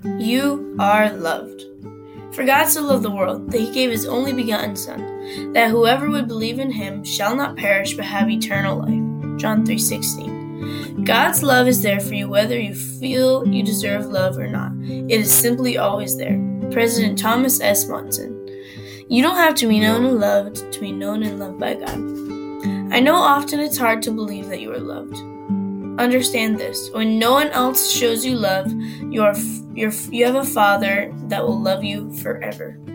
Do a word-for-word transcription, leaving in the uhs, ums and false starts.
You are loved. For God so loved the world, that he gave his only begotten Son, that whoever would believe in him shall not perish but have eternal life. John three sixteen. God's love is there for you whether you feel you deserve love or not. It is simply always there. President Thomas S. Monson. You don't have to be known and loved to be known and loved by God. I know often it's hard to believe that you are loved. Understand this: when no one else shows you love, you are you're, you have a Father that will love you forever.